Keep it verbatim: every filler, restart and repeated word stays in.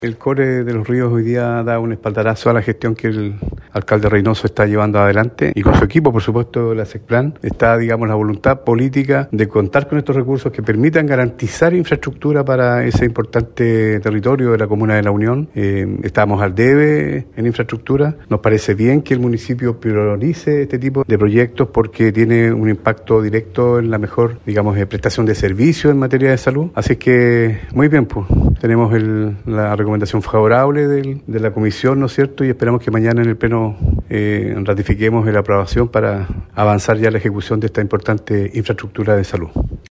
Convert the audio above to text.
El Core de los Ríos hoy día da un espaldarazo a la gestión que el alcalde Reynoso está llevando adelante y con su equipo, por supuesto, la SECPLAN, está, digamos, la voluntad política de contar con estos recursos que permitan garantizar infraestructura para ese importante territorio de la Comuna de La Unión. Eh, estamos al debe en infraestructura. Nos parece bien que el municipio priorice este tipo de proyectos porque tiene un impacto directo en la mejor, digamos, eh, prestación de servicios en materia de salud. Así que, muy bien, pues, tenemos el, la recomendación favorable del, de la comisión, ¿no es cierto? Y esperamos que mañana en el pleno eh, ratifiquemos la aprobación para avanzar ya la ejecución de esta importante infraestructura de salud.